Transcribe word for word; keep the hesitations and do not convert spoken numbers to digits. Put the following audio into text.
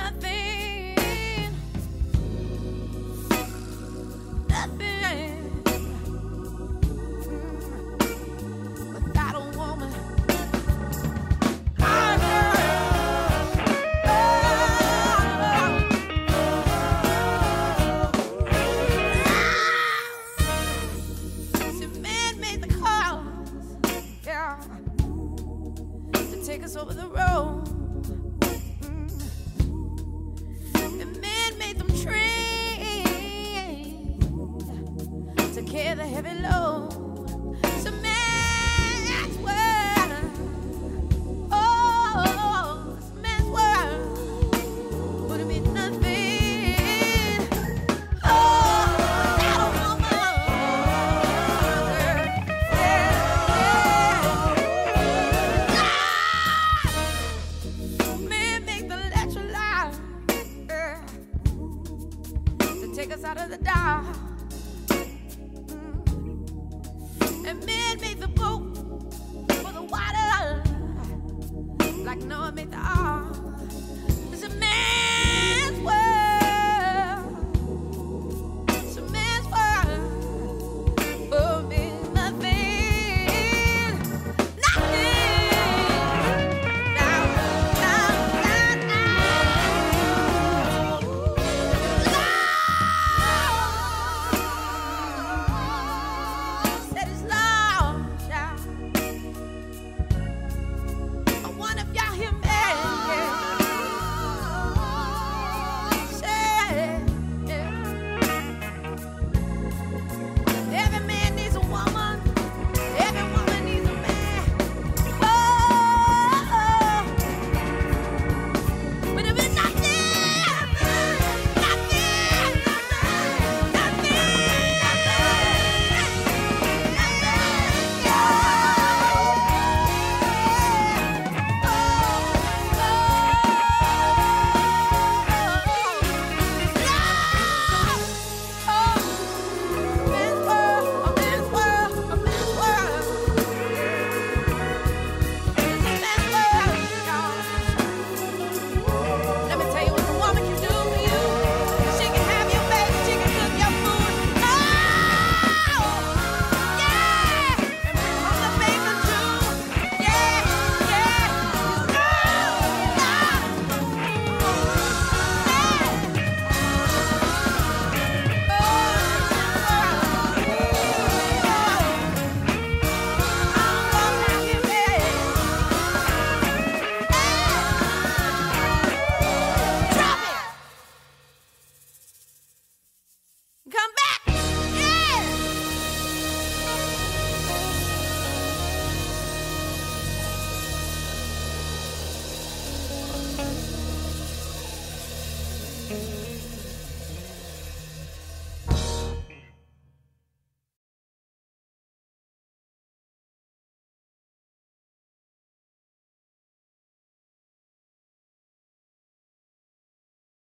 nothing, nothing without a woman. I take us over the road. Mm. And man made them trained to carry the heavy load. So man's world, oh, it's man's world would be nothing. Oh, without a woman. Yeah, take us out of the dark. Mm. And man made the boat for the water, like Noah made the ark. It's a man's world. It's a man's world. For me, nothing, nothing. Now, now, now, come back! Yeah! Mm-hmm.